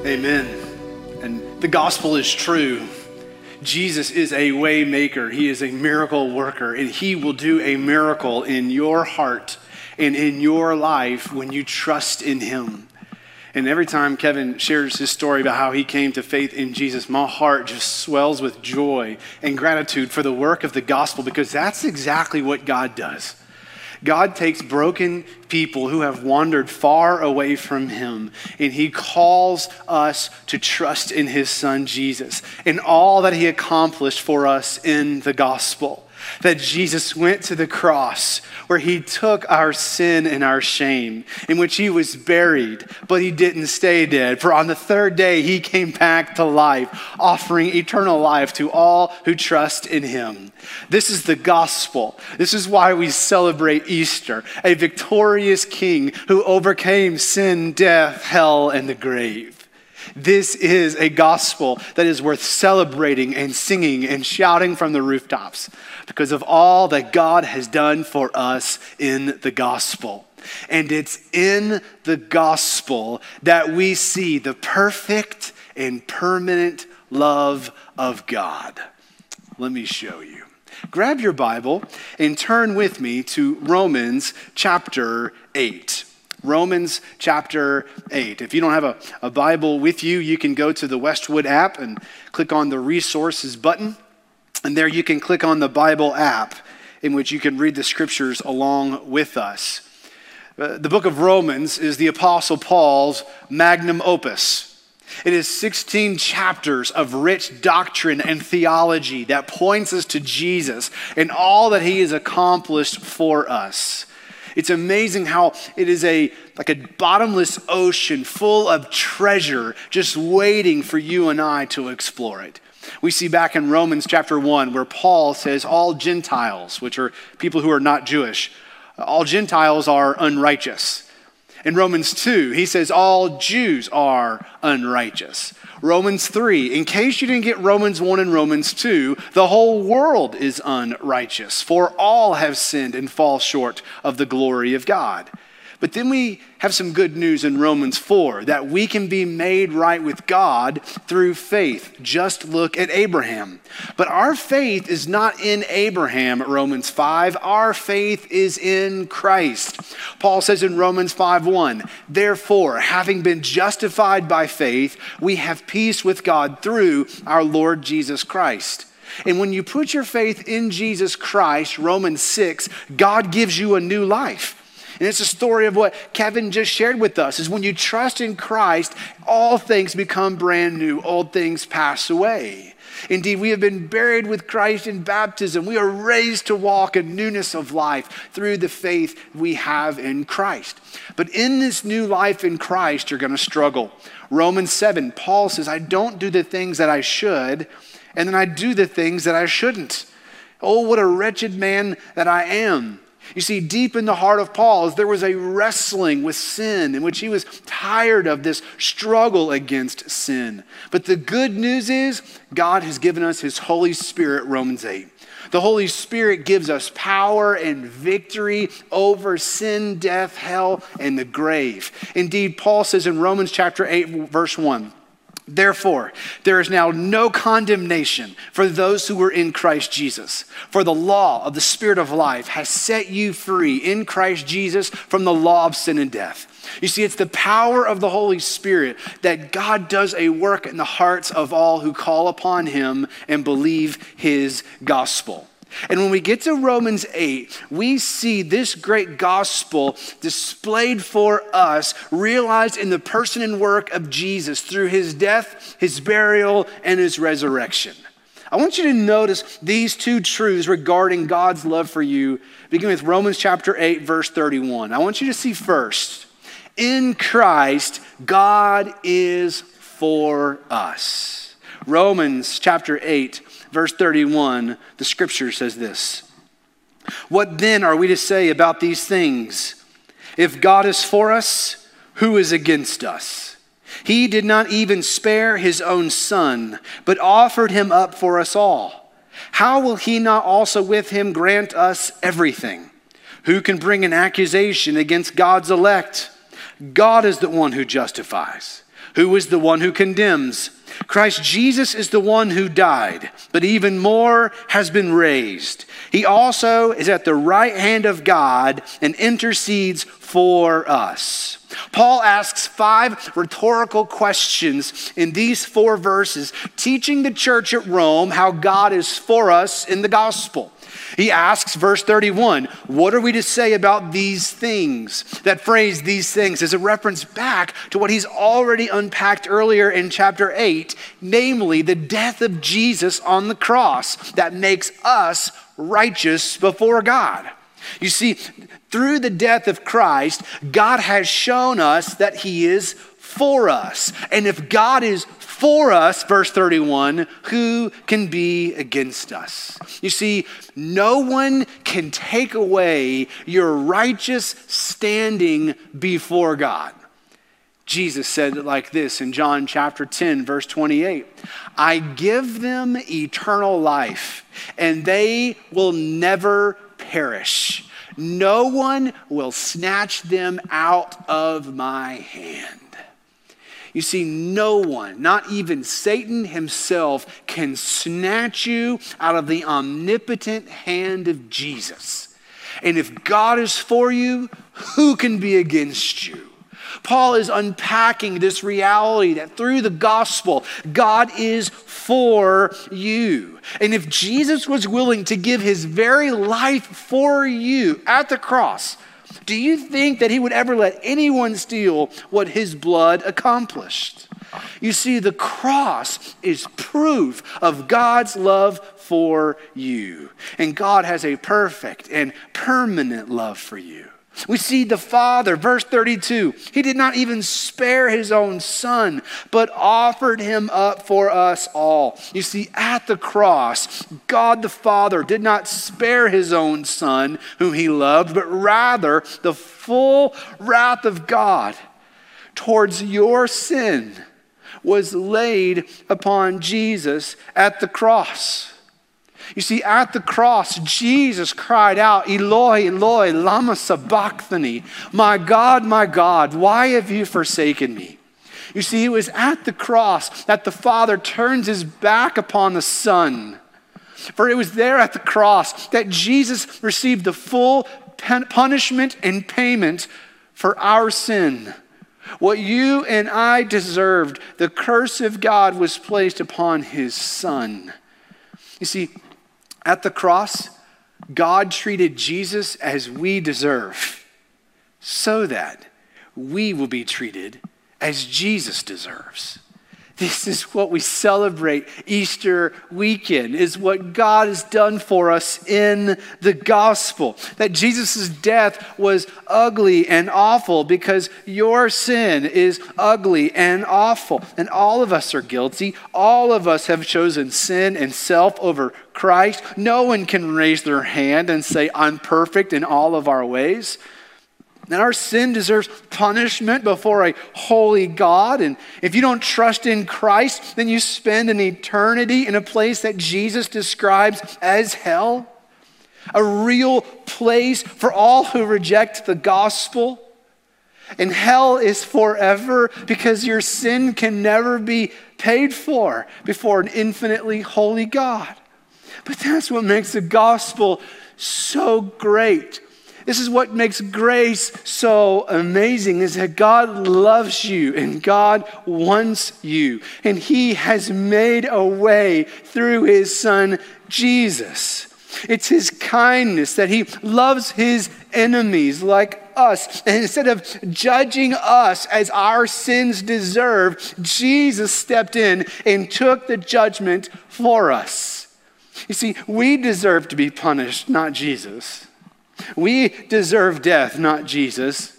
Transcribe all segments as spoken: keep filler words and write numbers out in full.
Amen. And the gospel is true. Jesus is a way maker. He is a miracle worker, and he will do a miracle in your heart and in your life when you trust in him. And every time Kevin shares his story about how he came to faith in Jesus, my heart just swells with joy and gratitude for the work of the gospel, because that's exactly what God does. God takes broken people who have wandered far away from him, and he calls us to trust in his son, Jesus, and all that he accomplished for us in the gospel. That Jesus went to the cross where he took our sin and our shame, in which he was buried, but he didn't stay dead. For on the third day, he came back to life, offering eternal life to all who trust in him. This is the gospel. This is why we celebrate Easter, a victorious king who overcame sin, death, hell, and the grave. This is a gospel that is worth celebrating and singing and shouting from the rooftops because of all that God has done for us in the gospel. And it's in the gospel that we see the perfect and permanent love of God. Let me show you. Grab your Bible and turn with me to Romans chapter eight. Romans chapter eight. If you don't have a, a Bible with you, you can go to the Westwood app and click on the resources button. And there you can click on the Bible app, in which you can read the scriptures along with us. Uh, the book of Romans is the Apostle Paul's magnum opus. It is sixteen chapters of rich doctrine and theology that points us to Jesus and all that he has accomplished for us. It's amazing how it is a like a bottomless ocean full of treasure just waiting for you and I to explore it. We see back in Romans chapter one where Paul says all Gentiles, which are people who are not Jewish, all Gentiles are unrighteous. In Romans two, he says all Jews are unrighteous. Romans three, in case you didn't get Romans one and Romans two, the whole world is unrighteous, for all have sinned and fall short of the glory of God. But then we have some good news in Romans four, that we can be made right with God through faith. Just look at Abraham. But our faith is not in Abraham, Romans five. Our faith is in Christ. Paul says in Romans five one, therefore, having been justified by faith, we have peace with God through our Lord Jesus Christ. And when you put your faith in Jesus Christ, Romans six, God gives you a new life. And it's a story of what Kevin just shared with us, is when you trust in Christ, all things become brand new. Old things pass away. Indeed, we have been buried with Christ in baptism. We are raised to walk in newness of life through the faith we have in Christ. But in this new life in Christ, you're going to struggle. Romans seven, Paul says, I don't do the things that I should, and then I do the things that I shouldn't. Oh, what a wretched man that I am. You see, deep in the heart of Paul, there was a wrestling with sin in which he was tired of this struggle against sin. But the good news is God has given us his Holy Spirit, Romans eight. The Holy Spirit gives us power and victory over sin, death, hell, and the grave. Indeed, Paul says in Romans chapter eight, verse one, therefore, there is now no condemnation for those who are in Christ Jesus. For the law of the Spirit of life has set you free in Christ Jesus from the law of sin and death. You see, it's the power of the Holy Spirit that God does a work in the hearts of all who call upon him and believe his gospel. And when we get to Romans eight, we see this great gospel displayed for us, realized in the person and work of Jesus through his death, his burial, and his resurrection. I want you to notice these two truths regarding God's love for you, beginning with Romans chapter eight, verse thirty-one. I want you to see first, in Christ, God is for us. Romans chapter eight, verse thirty-one, the scripture says this. What then are we to say about these things? If God is for us, who is against us? He did not even spare his own son, but offered him up for us all. How will he not also with him grant us everything? Who can bring an accusation against God's elect? God is the one who justifies. Who is the one who condemns? Christ Jesus is the one who died, but even more has been raised. He also is at the right hand of God and intercedes for us. Paul asks five rhetorical questions in these four verses, teaching the church at Rome how God is for us in the gospel. He asks, verse thirty-one, what are we to say about these things? That phrase, these things, is a reference back to what he's already unpacked earlier in chapter eight, namely the death of Jesus on the cross that makes us righteous before God. You see, through the death of Christ, God has shown us that he is for us. And if God is for us, verse thirty-one, who can be against us? You see, no one can take away your righteous standing before God. Jesus said it like this in John chapter ten, verse twenty-eight. I give them eternal life, and they will never perish. No one will snatch them out of my hand. You see, no one, not even Satan himself, can snatch you out of the omnipotent hand of Jesus. And if God is for you, who can be against you? Paul is unpacking this reality that through the gospel, God is for you. And if Jesus was willing to give his very life for you at the cross, do you think that he would ever let anyone steal what his blood accomplished? You see, the cross is proof of God's love for you. And God has a perfect and permanent love for you. We see the Father, verse thirty-two, he did not even spare his own son, but offered him up for us all. You see, at the cross, God the Father did not spare his own son whom he loved, but rather the full wrath of God towards your sin was laid upon Jesus at the cross. You see, at the cross, Jesus cried out, Eloi, Eloi, lama sabachthani. My God, my God, why have you forsaken me? You see, it was at the cross that the Father turns his back upon the Son. For it was there at the cross that Jesus received the full punishment and payment for our sin. What you and I deserved, the curse of God was placed upon his Son. You see, at the cross, God treated Jesus as we deserve, so that we will be treated as Jesus deserves. This is what we celebrate Easter weekend, is what God has done for us in the gospel. That Jesus' death was ugly and awful because your sin is ugly and awful. And all of us are guilty. All of us have chosen sin and self over Christ. No one can raise their hand and say, I'm perfect in all of our ways. And our sin deserves punishment before a holy God. And if you don't trust in Christ, then you spend an eternity in a place that Jesus describes as hell. A real place for all who reject the gospel. And hell is forever because your sin can never be paid for before an infinitely holy God. But that's what makes the gospel so great. This is what makes grace so amazing, is that God loves you and God wants you. And he has made a way through his Son, Jesus. It's his kindness that he loves his enemies like us. And instead of judging us as our sins deserve, Jesus stepped in and took the judgment for us. You see, we deserve to be punished, not Jesus. We deserve death, not Jesus.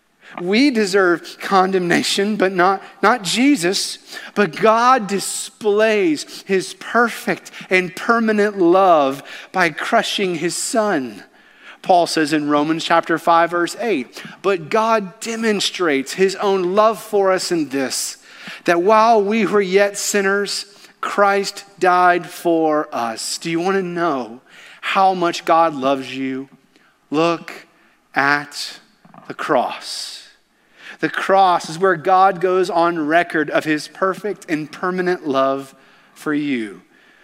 We deserve condemnation, but not, not Jesus. But God displays his perfect and permanent love by crushing his Son. Paul says in Romans chapter five, verse eight, but God demonstrates his own love for us in this, that while we were yet sinners, Christ died for us. Do you want to know how much God loves you? Look at the cross. The cross is where God goes on record of his perfect and permanent love for you.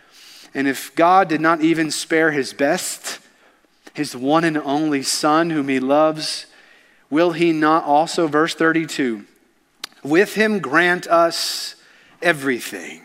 And if God did not even spare his best, his one and only Son whom he loves, will he not also, verse thirty-two, with him grant us everything?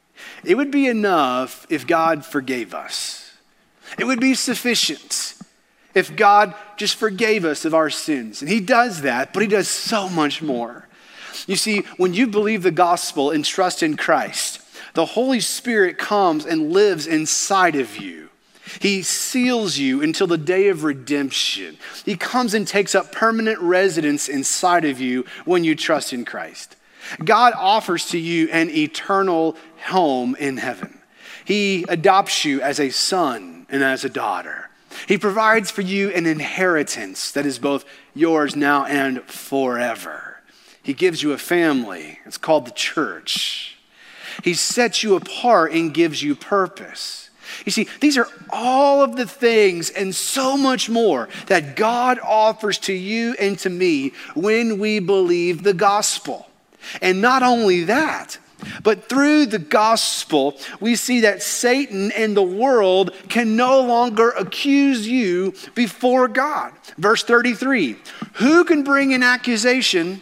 It would be enough if God forgave us. It would be sufficient if God just forgave us of our sins. And he does that, but he does so much more. You see, when you believe the gospel and trust in Christ, the Holy Spirit comes and lives inside of you. He seals you until the day of redemption. He comes and takes up permanent residence inside of you when you trust in Christ. God offers to you an eternal home in heaven. He adopts you as a son and as a daughter. He provides for you an inheritance that is both yours now and forever. He gives you a family. It's called the church. He sets you apart and gives you purpose. You see, these are all of the things and so much more that God offers to you and to me when we believe the gospel. And not only that, but through the gospel, we see that Satan and the world can no longer accuse you before God. Verse thirty-three, who can bring an accusation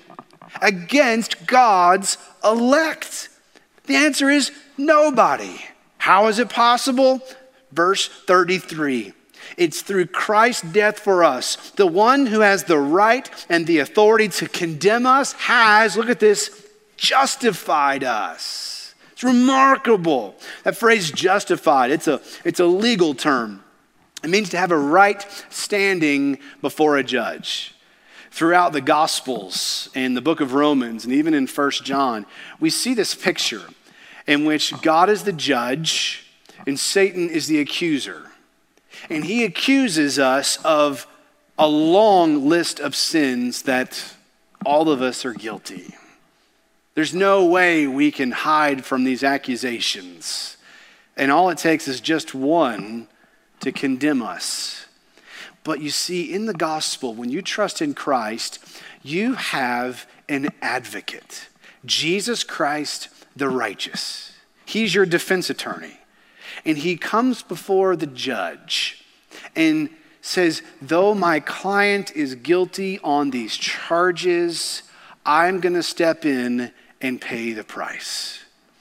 against God's elect? The answer is nobody. How is it possible? Verse thirty-three. It's through Christ's death for us. The one who has the right and the authority to condemn us has, look at this, justified us. It's remarkable. That phrase justified, it's a, it's a legal term. It means to have a right standing before a judge. Throughout the Gospels and the book of Romans and even in First John, we see this picture in which God is the judge and Satan is the accuser. And he accuses us of a long list of sins that all of us are guilty. There's no way we can hide from these accusations. And all it takes is just one to condemn us. But you see, in the gospel, when you trust in Christ, you have an advocate. Jesus Christ, the righteous. He's your defense attorney. And he comes before the judge and says, though my client is guilty on these charges, I'm going to step in and pay the price.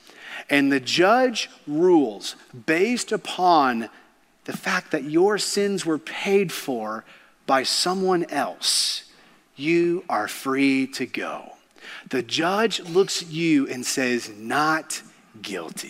And the judge rules based upon the fact that your sins were paid for by someone else. You are free to go. The judge looks at you and says, not guilty.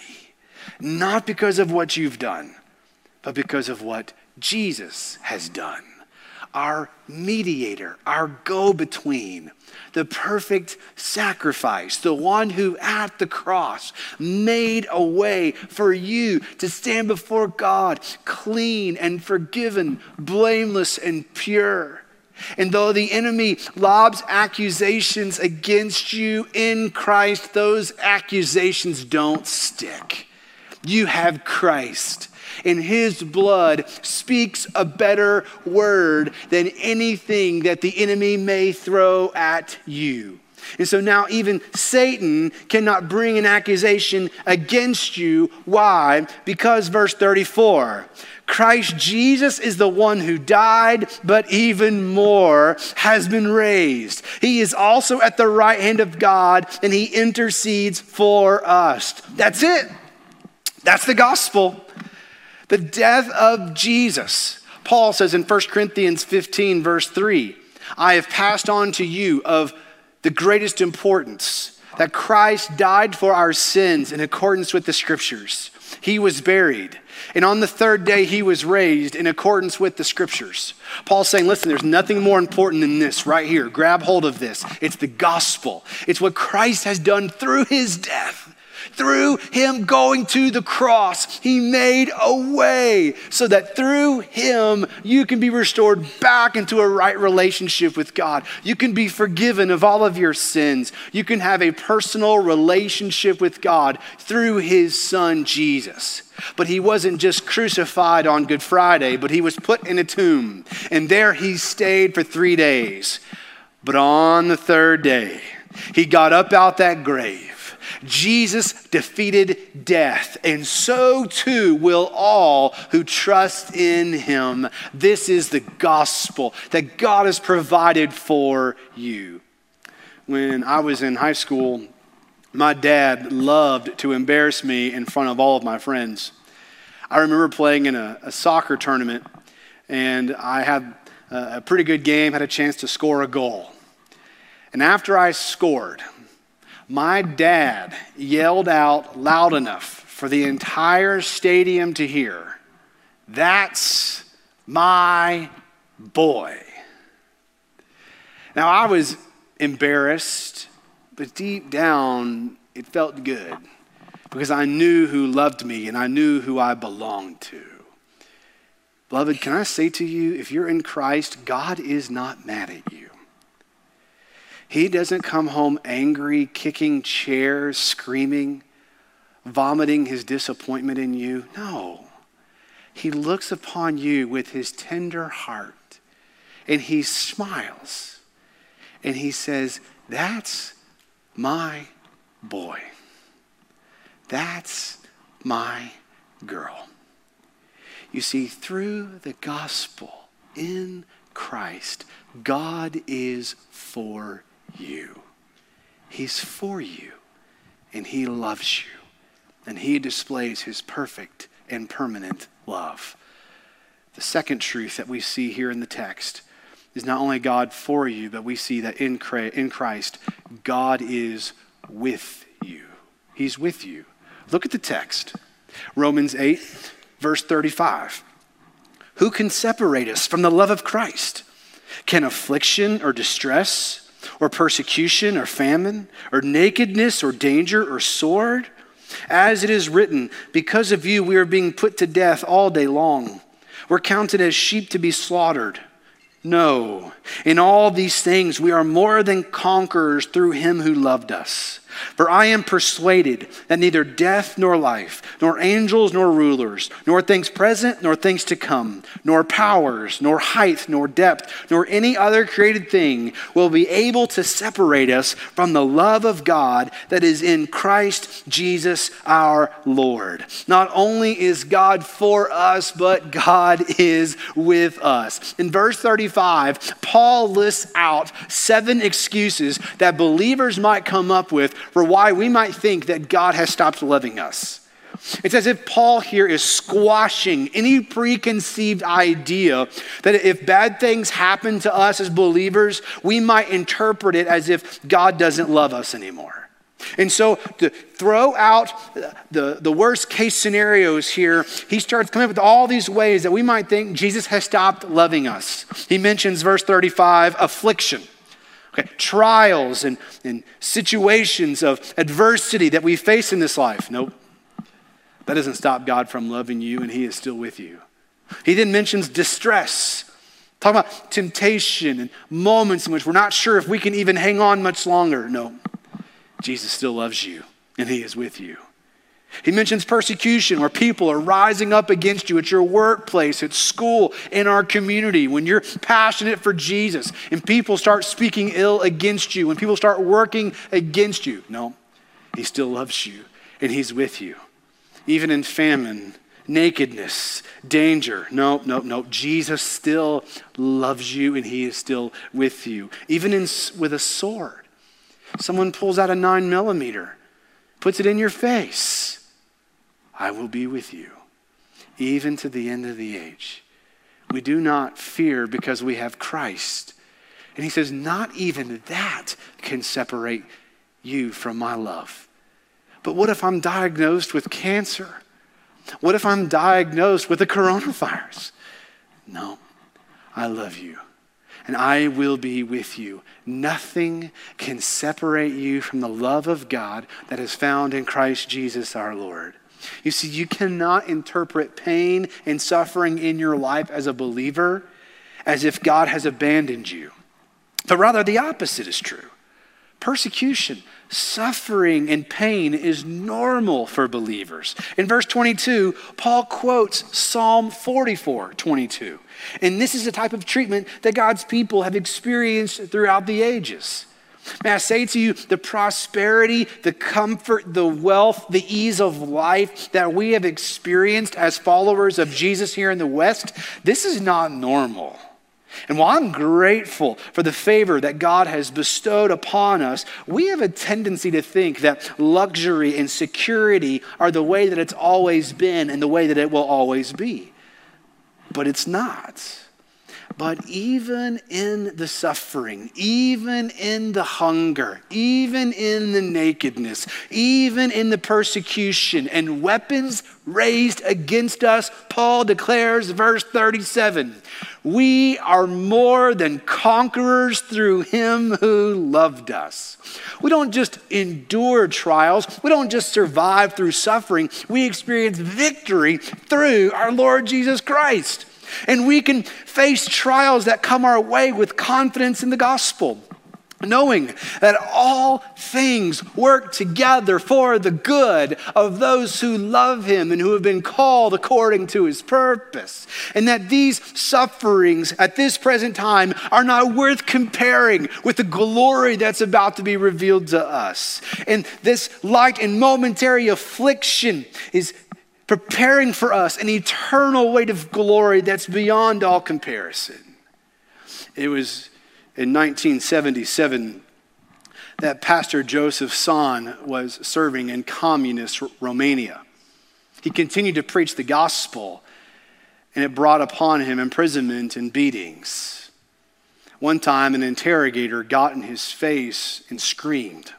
Not because of what you've done, but because of what Jesus has done. Our mediator, our go-between, the perfect sacrifice, the one who at the cross made a way for you to stand before God clean and forgiven, blameless and pure. And though the enemy lobs accusations against you in Christ, those accusations don't stick. You have Christ. And his blood speaks a better word than anything that the enemy may throw at you. And so now even Satan cannot bring an accusation against you. Why? Because verse thirty-four, Christ Jesus is the one who died, but even more has been raised. He is also at the right hand of God, and he intercedes for us. That's it. That's the gospel. The death of Jesus. Paul says in First Corinthians fifteen, verse three, I have passed on to you of the greatest importance, that Christ died for our sins in accordance with the scriptures. He was buried, and on the third day he was raised in accordance with the scriptures. Paul's saying, listen, there's nothing more important than this right here. Grab hold of this. It's the gospel. It's what Christ has done through his death. Through him going to the cross, he made a way so that through him, you can be restored back into a right relationship with God. You can be forgiven of all of your sins. You can have a personal relationship with God through his son, Jesus. But he wasn't just crucified on Good Friday, but he was put in a tomb. And there he stayed for three days. But on the third day, he got up out that grave. Jesus defeated death, and so too will all who trust in him. This is the gospel that God has provided for you. When I was in high school, my dad loved to embarrass me in front of all of my friends. I remember playing in a, a soccer tournament, and I had a, a pretty good game, had a chance to score a goal. And after I scored, my dad yelled out loud enough for the entire stadium to hear, "That's my boy." Now, I was embarrassed, but deep down, it felt good because I knew who loved me and I knew who I belonged to. Beloved, can I say to you, if you're in Christ, God is not mad at you. He doesn't come home angry, kicking chairs, screaming, vomiting his disappointment in you. No. He looks upon you with his tender heart and he smiles and he says, "That's my boy. That's my girl." You see, through the gospel in Christ, God is for you. He's for you, and he loves you, and he displays his perfect and permanent love. The second truth that we see here in the text is not only God for you, but we see that in Christ, God is with you. He's with you. Look at the text. Romans eight, verse thirty-five. Who can separate us from the love of Christ? Can affliction or distress or persecution or famine or nakedness or danger or sword? As it is written, because of you we are being put to death all day long. We're counted as sheep to be slaughtered. No, in all these things we are more than conquerors through him who loved us. For I am persuaded that neither death nor life, nor angels nor rulers, nor things present nor things to come, nor powers, nor height, nor depth, nor any other created thing will be able to separate us from the love of God that is in Christ Jesus our Lord. Not only is God for us, but God is with us. In verse thirty-five, Paul lists out seven excuses that believers might come up with for why we might think that God has stopped loving us. It's as if Paul here is squashing any preconceived idea that if bad things happen to us as believers, we might interpret it as if God doesn't love us anymore. And so to throw out the, the worst case scenarios here, he starts coming up with all these ways that we might think Jesus has stopped loving us. He mentions verse thirty-five, affliction. Okay, trials and, and situations of adversity that we face in this life. Nope. That doesn't stop God from loving you, and he is still with you. He then mentions distress. Talking about temptation and moments in which we're not sure if we can even hang on much longer. No. Jesus still loves you, and he is with you. He mentions persecution, where people are rising up against you at your workplace, at school, in our community. When you're passionate for Jesus and people start speaking ill against you, when people start working against you. No, he still loves you and he's with you. Even in famine, nakedness, danger. No, no, no. Jesus still loves you and he is still with you. Even in, with a sword. Someone pulls out a nine millimeter, puts it in your face. I will be with you, even to the end of the age. We do not fear because we have Christ. And he says, not even that can separate you from my love. But what if I'm diagnosed with cancer? What if I'm diagnosed with the coronavirus? No, I love you. And I will be with you. Nothing can separate you from the love of God that is found in Christ Jesus our Lord. You see, you cannot interpret pain and suffering in your life as a believer as if God has abandoned you. But rather the opposite is true. persecution, suffering, and pain is normal for believers. In verse twenty-two, Paul quotes Psalm forty-four twenty-two. And this is a type of treatment that God's people have experienced throughout the ages. May I say to you, the prosperity, the comfort, the wealth, the ease of life that we have experienced as followers of Jesus here in the West, this is not normal. And while I'm grateful for the favor that God has bestowed upon us, we have a tendency to think that luxury and security are the way that it's always been and the way that it will always be. But it's not. But even in the suffering, even in the hunger, even in the nakedness, even in the persecution and weapons raised against us, Paul declares, verse thirty-seven, we are more than conquerors through him who loved us. We don't just endure trials. We don't just survive through suffering. We experience victory through our Lord Jesus Christ. And we can face trials that come our way with confidence in the gospel, knowing that all things work together for the good of those who love him and who have been called according to his purpose. And that these sufferings at this present time are not worth comparing with the glory that's about to be revealed to us. And this light and momentary affliction is preparing for us an eternal weight of glory that's beyond all comparison. It was in nineteen seventy-seven that Pastor Joseph Tson was serving in communist Romania. He continued to preach the gospel, and it brought upon him imprisonment and beatings. One time, an interrogator got in his face and screamed,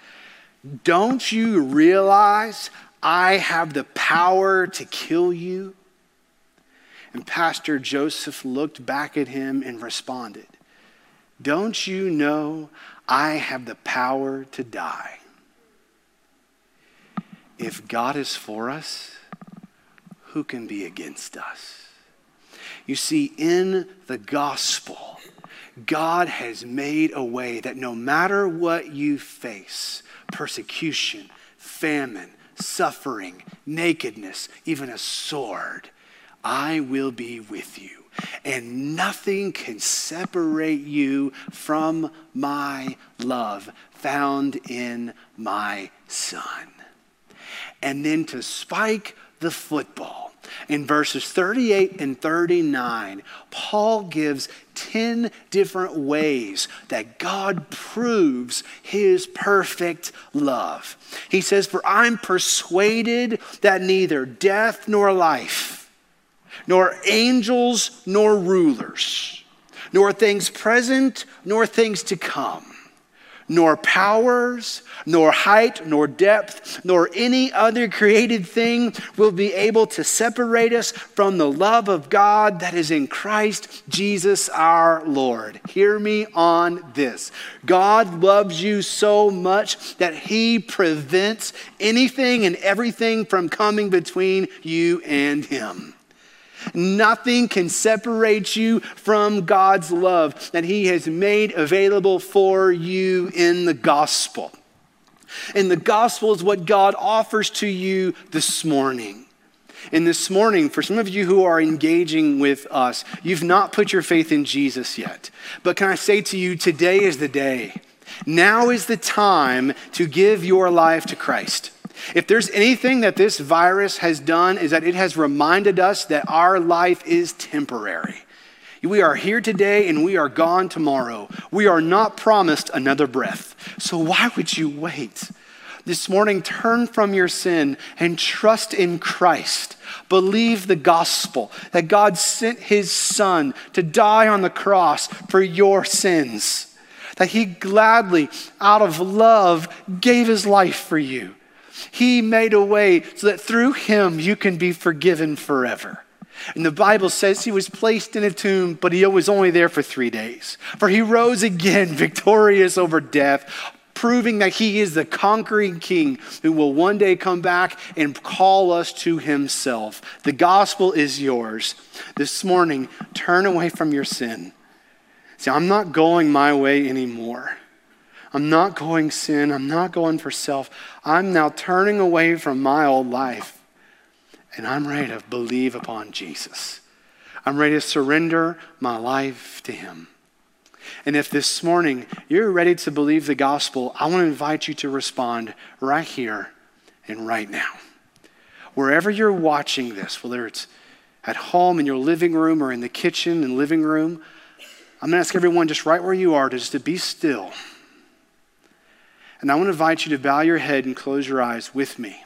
"Don't you realize I have the power to kill you?" And Pastor Joseph looked back at him and responded, "Don't you know I have the power to die?" If God is for us, who can be against us? You see, in the gospel, God has made a way that no matter what you face, persecution, famine, suffering, nakedness, even a sword, I will be with you. And nothing can separate you from my love found in my Son. And then to spike the football, in verses thirty-eight and thirty-nine, Paul gives ten different ways that God proves his perfect love. He says, "For I'm persuaded that neither death nor life, nor angels nor rulers, nor things present nor things to come, nor powers, nor height, nor depth, nor any other created thing will be able to separate us from the love of God that is in Christ Jesus our Lord." Hear me on this. God loves you so much that he prevents anything and everything from coming between you and him. Nothing can separate you from God's love that he has made available for you in the gospel. And the gospel is what God offers to you this morning. And this morning, for some of you who are engaging with us, you've not put your faith in Jesus yet. But can I say to you, today is the day. Now is the time to give your life to Christ. If there's anything that this virus has done, is that it has reminded us that our life is temporary. We are here today and we are gone tomorrow. We are not promised another breath. So why would you wait? This morning, turn from your sin and trust in Christ. Believe the gospel that God sent his Son to die on the cross for your sins. That he gladly, out of love, gave his life for you. He made a way so that through him you can be forgiven forever. And the Bible says he was placed in a tomb, but he was only there for three days. For he rose again, victorious over death, proving that he is the conquering king who will one day come back and call us to himself. The gospel is yours. This morning, turn away from your sin. See, I'm not going my way anymore. I'm not going sin. I'm not going for self. I'm now turning away from my old life. And I'm ready to believe upon Jesus. I'm ready to surrender my life to him. And if this morning you're ready to believe the gospel, I want to invite you to respond right here and right now. Wherever you're watching this, whether it's at home, in your living room, or in the kitchen and living room, I'm going to ask everyone just right where you are to just to be still. And I want to invite you to bow your head and close your eyes with me.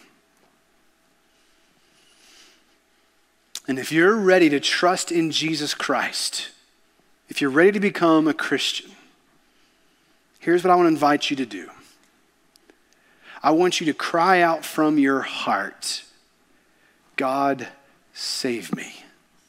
And if you're ready to trust in Jesus Christ, if you're ready to become a Christian, here's what I want to invite you to do. I want you to cry out from your heart, God, save me.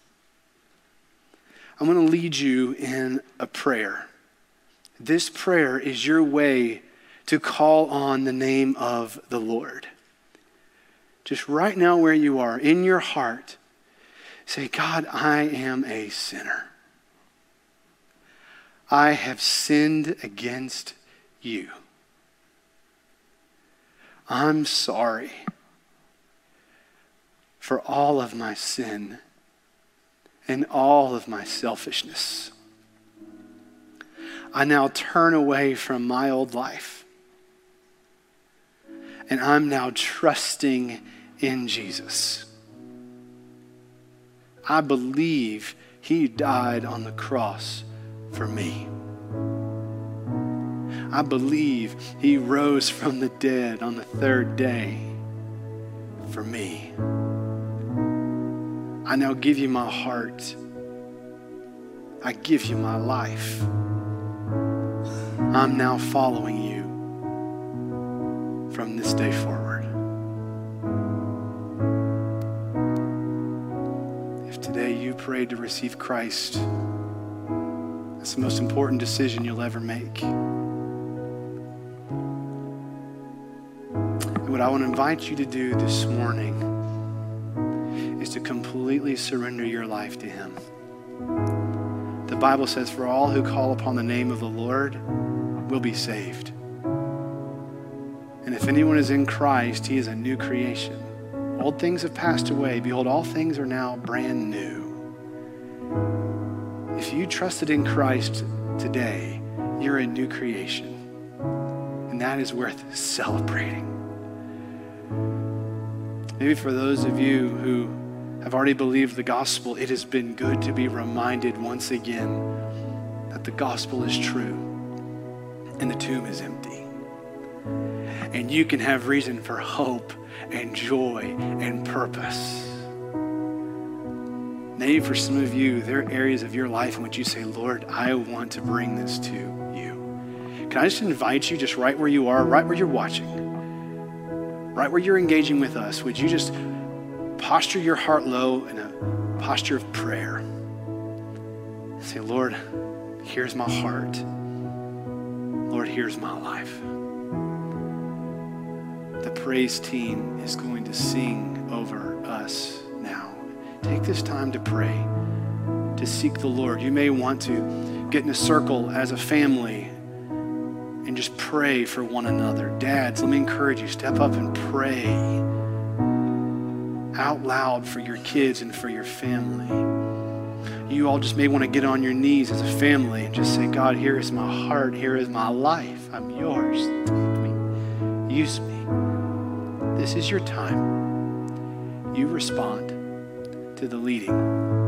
I'm going to lead you in a prayer. This prayer is your way to call on the name of the Lord. Just right now where you are, in your heart, say, God, I am a sinner. I have sinned against you. I'm sorry for all of my sin and all of my selfishness. I now turn away from my old life, and I'm now trusting in Jesus. I believe he died on the cross for me. I believe he rose from the dead on the third day for me. I now give you my heart. I give you my life. I'm now following you from this day forward. If today you prayed to receive Christ, that's the most important decision you'll ever make. And what I want to invite you to do this morning is to completely surrender your life to him. The Bible says, for all who call upon the name of the Lord will be saved. And if anyone is in Christ, he is a new creation. Old things have passed away. Behold, all things are now brand new. If you trusted in Christ today, you're a new creation. And that is worth celebrating. Maybe for those of you who have already believed the gospel, it has been good to be reminded once again that the gospel is true and the tomb is empty. And you can have reason for hope and joy and purpose. Maybe for some of you, there are areas of your life in which you say, Lord, I want to bring this to you. Can I just invite you just right where you are, right where you're watching, right where you're engaging with us, would you just posture your heart low in a posture of prayer? Say, Lord, here's my heart. Lord, here's my life. The praise team is going to sing over us now. Take this time to pray, to seek the Lord. You may want to get in a circle as a family and just pray for one another. Dads, let me encourage you, step up and pray out loud for your kids and for your family. You all just may want to get on your knees as a family and just say, God, here is my heart. Here is my life. I'm yours. Take me. Use me. This is your time. You respond to the leading